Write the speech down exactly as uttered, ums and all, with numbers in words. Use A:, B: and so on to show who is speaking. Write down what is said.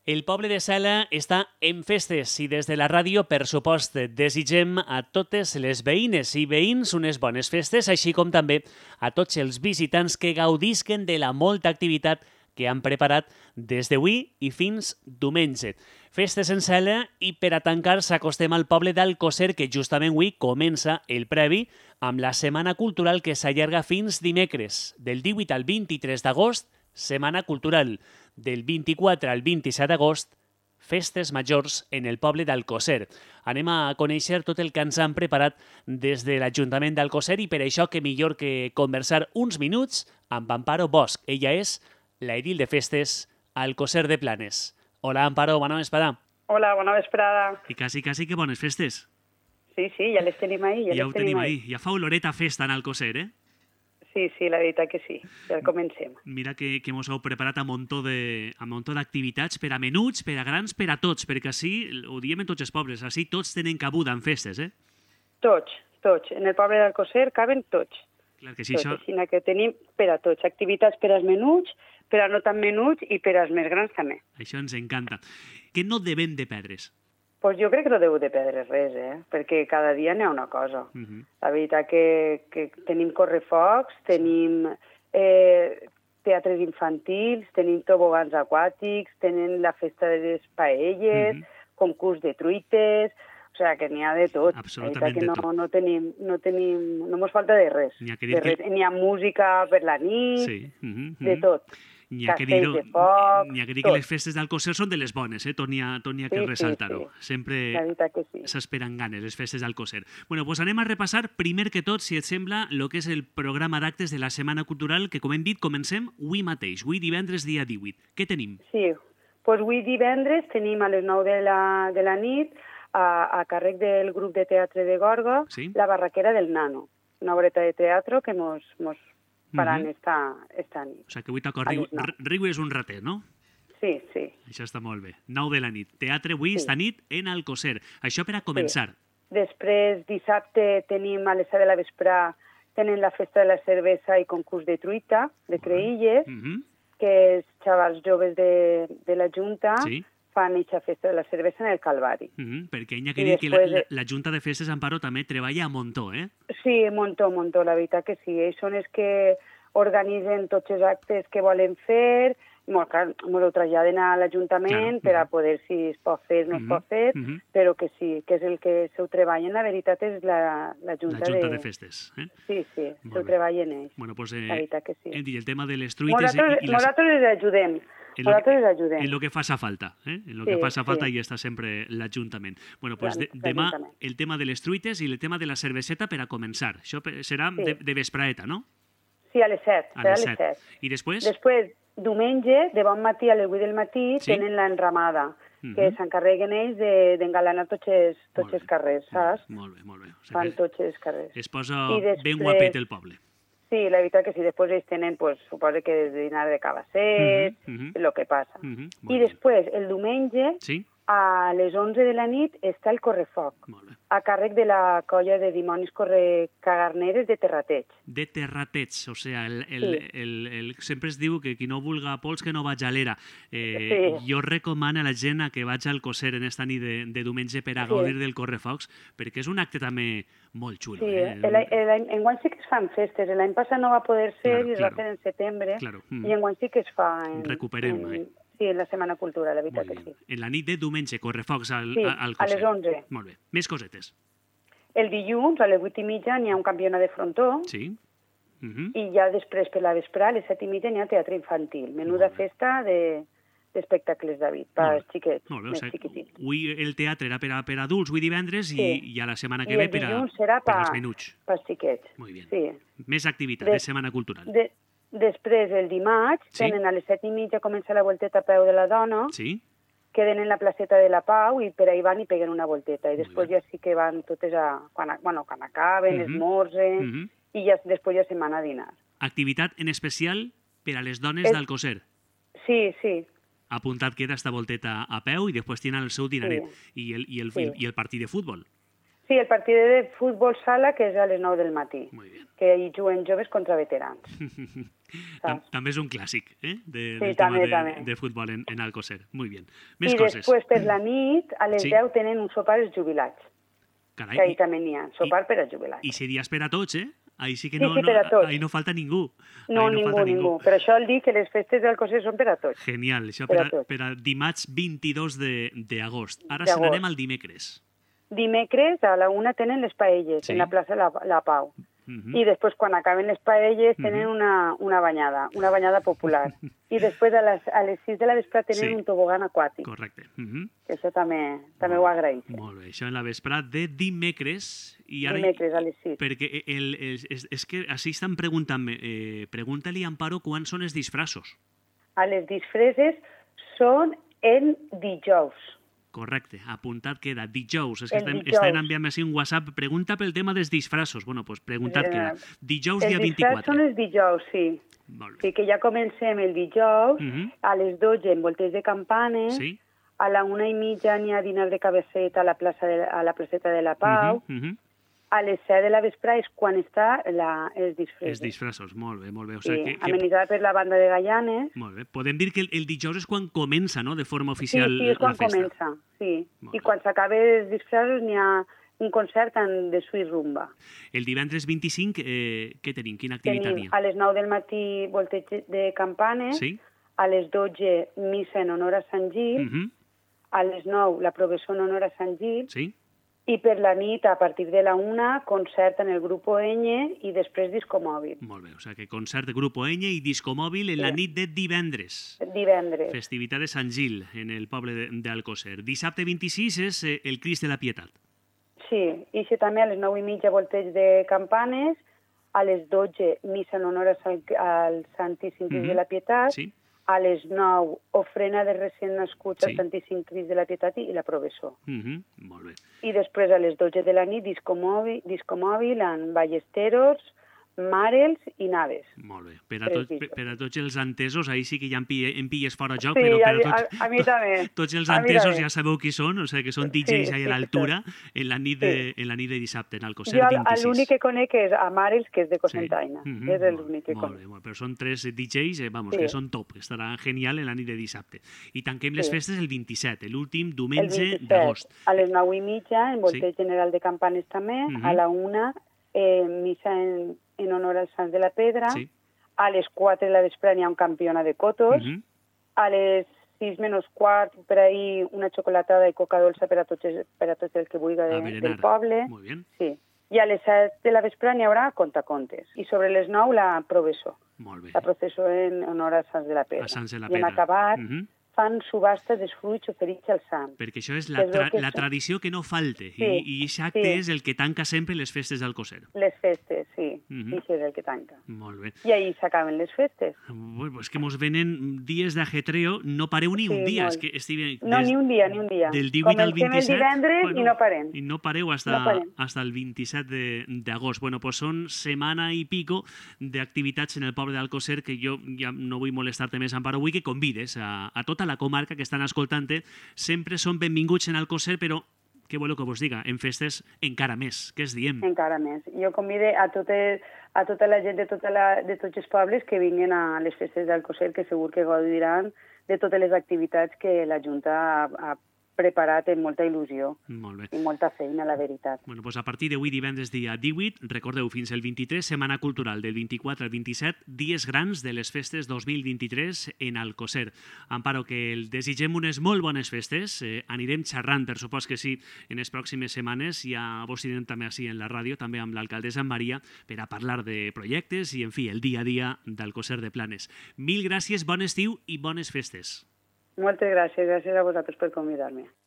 A: El poble de Sela està en festes i des de la ràdio, per supost, desitgem a totes les veïnes i veïns unes bones festes, així com també a tots els visitants que gaudisquen de la molta activitat que han preparat des d'avui i fins diumenge. Festes en Sela i per a tancar s'acostem al poble d'Alcosser, que justament avui comença el previ amb la Setmana Cultural que s'allarga fins dimecres, del divuit al vint-i-tres d'agost, Setmana Cultural. Del vint-i-quatre al vint-i-set d'agost, festes majors en el poble d'Alcosser. Anem a conèixer tot el que ens han preparat des de l'Ajuntament d'Alcosser i per això que millor que conversar uns minuts amb Amparo Bosch. Ella és la edil de festes a Alcosser de Planes. Hola, Amparo, bona vesprada.
B: Hola, bona vesprada.
A: I quasi, quasi que bones festes.
B: Sí, sí, ja les tenim ahí. Ja,
A: ja
B: les
A: ho tenim ahí.
B: ahí.
A: Ja fa oloreta festa en Alcosser, eh?
B: Sí, sí, la veritat que sí. Ja comencem.
A: Mira que, que mos heu preparat a muntó de, a muntó d'activitats per a menuts, per a grans, per a tots, perquè així, ho diem en tots els pobles, així tots tenen cabuda en festes, eh?
B: Tots, tots. En el poble d'Alcosser caben tots.
A: Clar que sí,
B: tots,
A: això...
B: Així que tenim per a tots. Activitats per als menuts, per a no tan menuts i per als més grans també.
A: Això ens encanta. Què no devem de perdre's?
B: Pues jo crec que no deu de perdre res, eh? Perquè cada dia n'hi ha una cosa.
A: Uh -huh.
B: La veritat que, que tenim correfocs, tenim eh, teatres infantils, tenim tobogans aquàtics, tenim la festa de les paelles, uh -huh. concurs de truites, o sigui que n'hi ha de tot.
A: Absolutament
B: que no,
A: de tot.
B: No tenim, no tenim, no mos falta de res.
A: N'hi ha que
B: dir
A: dir
B: que...
A: que...
B: N'hi ha música per la nit,
A: sí. uh -huh, uh -huh.
B: de tot.
A: N'hi ha que dir, n'hi ha que, dir que les festes d'Alcosser són de les bones, eh? Torni a, torni a que
B: sí,
A: ressaltar-ho.
B: Sí, sí.
A: Sempre s'esperen sí. ganes, les festes d'Alcosser. Bueno, doncs anem a repassar, primer que tot, si et sembla, el que és el programa d'actes de la Setmana Cultural, que, com hem dit, comencem avui mateix, avui divendres, dia divuit. Què tenim?
B: Sí, doncs avui divendres tenim a les nou de la, de la nit, a, a càrrec del grup de teatre de Gorga,
A: sí?
B: La barraquera del Nano, una obreta de teatre que mos... mos faran uh -huh. esta, esta nit.
A: O sigui que avui toca riu, riu és un ratet, no?
B: Sí, sí.
A: Això està molt bé. nou de la nit. Teatre avui, sí. esta nit, en Alcosser. Això per a començar.
B: Sí. Després, dissabte, tenim a les set de la vesprà, tenen la festa de la cervesa i concurs de truita, de creïlles, uh -huh. que els xavals joves de, de la Junta sí. fan aquesta festa de la cervesa en el Calvari.
A: Uh -huh. Perquè hi ha que dir després... que la, la Junta de Festes, Amparo, també treballa a muntó, eh?
B: Sí, muntó, muntó, la veritat que sí. Ells són els que organitzen tots els actes que volen fer, molt clar, ho traslladen a l'Ajuntament claro. per a poder, si es pot fer, no es uh -huh. pot fer, uh -huh. però que sí, que és el que s'ho treballen, la veritat és la, la Junta,
A: la junta
B: de...
A: de Festes. Eh?
B: Sí, sí, s'ho treballen ells.
A: Bueno, pues, eh,
B: la veritat que sí.
A: Hem dit el tema de les truites...
B: Nosaltres,
A: i, i les...
B: nosaltres les ajudem.
A: En
B: nosaltres
A: lo,
B: les ajudem.
A: En el que fa falta, eh? En el
B: sí,
A: que fa falta
B: sí.
A: hi està sempre l'Ajuntament. Bueno, pues de, demà el tema de les truites i el tema de la cerveseta per a començar. Això serà sí. de, de vespraeta, no?
B: Sí, a les set.
A: A les set. set. I després?
B: Després, diumenge, de bon matí a les vuit del matí, sí? tenen l'enramada, uh -huh. que s'encarreguen ells d'engalanar tots, els, tots els carrers, saps?
A: Molt bé, molt bé. O sigui
B: Fan tots els carrers.
A: Es posa després... ben guapet el poble.
B: Sí, la veritat que sí. Després ells tenen, pues, suposo que és dinar de cabassets, uh -huh, uh -huh. el que passa. Uh -huh, I després, el diumenge,
A: sí?
B: a les onze de la nit, està el correfoc, a càrrec de la colla de dimonis correcagarneres de Terrateig.
A: De Terrateig, o sigui, el, el, sí. el, el, sempre es diu que qui no vulga pols que no vagi a l'era. Eh, sí. Jo recomano a la gent a que vagi al Alcosser en esta nit de, de diumenge per a gaudir sí. del correfocs, perquè és un acte també molt xulo.
B: Sí,
A: eh?
B: enguany sí que es fan festes. L'any passat no va poder ser claro, i es claro. va fer en setembre,
A: claro. mm.
B: i enguany sí que es fa en...
A: Recuperem,
B: en,
A: eh?
B: Sí, en la Setmana Cultural, la veritat que sí.
A: En la nit de diumenge, correfocs al,
B: sí,
A: al
B: a les onze.
A: Molt bé. Més cosetes.
B: El dilluns, a les vuit i mitja, n'hi ha un campionat de frontó.
A: Sí. Uh -huh.
B: I ja després, per la vesprà, a les set i mitja, n'hi ha teatre infantil. Menuda festa de d'espectacles, David, per als xiquets,
A: Molt bé,
B: més
A: o sigui,
B: xiquitits.
A: Avui el teatre era per a, per a adults, avui divendres, sí. i, i a la setmana que
B: I
A: ve per, a,
B: serà
A: per als menuts.
B: Per als xiquets.
A: Molt bé.
B: Sí.
A: Més activitat de, de Setmana Cultural.
B: De, després, el dimarts, sí. tenen a les set i mitja, comença la volteta a peu de la dona,
A: sí.
B: queden en la placeta de la Pau i per ahí van i peguen una volteta. I després ja sí que van totes a... Quan, bueno, quan acaben, uh -huh. esmorzen, uh -huh. i ja, després ja se'n van a dinar.
A: Activitat en especial per a les dones
B: es...
A: d'Alcosser.
B: Sí, sí.
A: Apuntat queda esta volteta a peu i després tenen el seu dinaret.
B: Sí.
A: I, el, i, el,
B: sí.
A: i el partit de futbol.
B: Sí, el partit de futbol sala, que és a les nou del matí.
A: Muy bien.
B: Que hi juguen joves contra veterans. saps?
A: També és un clàssic, eh? De,
B: Sí,
A: del
B: també,
A: tema
B: també.
A: de, de futbol en, en Alcocer. Muy bien. Més
B: I
A: coses.
B: després, per la nit, a les
A: Sí.
B: deu tenen un sopar els jubilats,
A: Carai,
B: que ahí
A: i,
B: també n'hi ha, sopar per als jubilats.
A: i series per a tots, eh? Ahí sí que
B: Sí,
A: no,
B: sí,
A: no,
B: per a tots.
A: ahí no falta ningú.
B: No,
A: Ahí
B: ningú,
A: falta
B: ningú. Per això el dic que les festes d'Alcocer són per a tots.
A: Genial, això
B: Per
A: per
B: a
A: a,
B: tots.
A: per a dimarts vint-i-dos de- d'agost. Ara
B: D'agost.
A: se n'anem al dimecres.
B: Dimecres a la una tenen les paelles,
A: Sí.
B: en la plaça La, la Pau.
A: Mhm.
B: I després, quan acaben les paelles,
A: Mhm.
B: tenen una, una banyada, una banyada popular. I després, a les, a les sis de la vespre, tenen
A: Sí.
B: un tobogan aquàtic.
A: Correcte. Mhm.
B: Que això també, també ho agraïm.
A: Molt bé, això en la vesprada de dimecres. I ara,
B: Dimecres a les sis.
A: Perquè el, el, és, és que així estan preguntant-me. Eh, Pregunta-li, Amparo, quan són els disfressos.
B: A les disfresses són en dijous.
A: Correcte, apuntat queda. Dijous. És que
B: El
A: estem,
B: dijous.
A: estem enviant així un WhatsApp. Pregunta pel tema dels disfressos. Bueno, doncs preguntat
B: Eh,
A: queda. Dijous,
B: Els
A: dia
B: disfressos
A: vint-i-quatre.
B: són els dijous, sí.
A: Molt bé.
B: Sí, que ja comencem el dijous,
A: Mhm.
B: a les dotze en volteig de campanes,
A: Sí.
B: a la una i mitja n'hi ha dinar de cabeceta a la, plaça de, a la placeta de la Pau,
A: Mhm, mhm.
B: a les set de la vespre és quan està la, els disfressos.
A: Els disfressos, molt bé, molt bé. O
B: Sí,
A: sigui, que, que,
B: amenitzada per la banda de Gaianes.
A: molt bé. Podem dir que el, el dijous és quan comença, no?, de forma
B: Sí,
A: oficial
B: sí, és quan
A: la festa.
B: comença, sí.
A: Molt
B: I
A: bé.
B: quan s'acaba els disfressos n'hi ha un concert en, de Sweet Rumba.
A: El divendres vint-i-cinc, eh, què tenim? Quina activitat
B: Tenim
A: hi ha?
B: a les nou del matí volteig de campanes,
A: Sí?
B: a les dotze missa en honor a Sant Gil,
A: Mhm.
B: a les nou la progressió en honor a Sant Gil,
A: Sí?
B: i per la nit, a partir de la una, concert en el grup Eñe i després disco mòbil.
A: Molt bé, o sigui que concert de Grup Eñe i disco mòbil en la
B: Sí.
A: nit de divendres.
B: Divendres.
A: Festivitat de Sant Gil, en el poble de- d'Alcocer. Dissabte vint-i-sis és eh, el Crist de la Pietat.
B: Sí, i així també a les nou i mitja volteig de campanes, a les dotze missa en honor a Sant, al Santíssim Crist
A: Mhm.
B: de la Pietat,
A: Sí?
B: a les nou ofrena de recient nascuts
A: Sí.
B: al Santíssim Crist de la Pietat i la progressó.
A: Mhm. Molt bé.
B: I després a les dotze de la nit disco mòbil, disco mòbil amb ballesteros, màrels i naves.
A: Molt bé. Per a,
B: Tres
A: tot, per,
B: discos.
A: per a tots els entesos, ahí sí que ja em, pille, em pilles fora joc,
B: Sí,
A: però per
B: a,
A: a,
B: mi-
A: tots,
B: a, a mi també.
A: tots els
B: A mi
A: entesos
B: també.
A: ja sabeu qui són, o sigui que són D Js
B: Sí,
A: ahí
B: sí,
A: a l'altura en, la nit de, en la nit de dissabte, en Alcocer
B: Jo
A: vint-i-sis.
B: l'únic que conec és a Màrels, que és de Cocentaina.
A: Mhm,
B: És
A: molt-
B: l'únic que
A: molt
B: conec.
A: bé, molt bé. Però són tres D Js, eh, vamos,
B: Sí.
A: que són top, estarà genial en la nit de dissabte. I tanquem les
B: Sí.
A: festes el vint-i-set, l'últim
B: El
A: diumenge
B: vint-i-set,
A: d'agost.
B: a les nou i mitja, en volteig general de campanes també,
A: Mhm.
B: a la una, eh, missa en, en honor als Sants de la Pedra,
A: Sí.
B: a les quatre de la vespre n'hi ha un campiona de cotos,
A: Mhm.
B: a les sis menys quart, per ahir una xocolatada i coca dolça per a tots, els- per a tots el que vulgui
A: A
B: de,
A: berenar.
B: del poble.
A: Molt bé,
B: Sí. I a les set de la vespre n'hi haurà contacontes. I sobre les nou la progressó,
A: molt bé.
B: la processó en honor als Sants de la Pedra.
A: A Sants de la
B: I en
A: Pedra.
B: acabat
A: Mhm.
B: fan subhasta dels fruits oferits al sant.
A: Perquè això és
B: Que
A: la,
B: es veu
A: tra
B: que
A: la
B: sí.
A: tradició que no falte.
B: Sí,
A: I, i aquest acte
B: sí.
A: és el que tanca sempre les festes d'Alcocer.
B: Les festes, sí.
A: Mhm.
B: I això és el que tanca.
A: Molt bé.
B: I ahir s'acaben les festes.
A: Bueno, és que mos venen dies d'ajetreo, no pareu ni un
B: Sí,
A: dia.
B: molt.
A: És que estic,
B: No, ni un dia, ni un dia.
A: Del divuit al
B: Comencem
A: vint-i-set.
B: el divendres i no parem.
A: I no pareu hasta,
B: No parem.
A: hasta el vint-i-set de- d'agost. Bueno, pues són setmana i pico d'activitats en el poble d'Alcocer que jo ja no vull molestar-te més, Amparo, vull que convides a, a tota la comarca que estan escoltant-te. Sempre són benvinguts en Alcocer, però què voleu que vos diga? En festes encara més. Què es diem?
B: Encara més. Jo convide a, tot el, a tota la gent de, tota la, de tots els pobles que vinguin a les festes d'Alcocer, que segur que gaudiran de totes les activitats que la Junta ha, ha preparat amb molta il·lusió
A: Molt bé.
B: i molta feina, la veritat.
A: Bueno, doncs a partir d'avui divendres dia divuit, recordeu, fins el vint-i-tres, Setmana Cultural del vint-i-quatre al vint-i-set, dies grans de les festes dos mil vint-i-tres en Alcocer. Amparo, que el desitgem unes molt bones festes, eh, anirem xerrant, per supost que sí, en les pròximes setmanes, ja vos direm també així en la ràdio, també amb l'alcaldessa Maria, per a parlar de projectes i, en fi, el dia a dia d'Alcocer de Planes. Mil gràcies, bon estiu i bones festes.
B: Moltes gràcies, gràcies a vosaltres per convidar-me.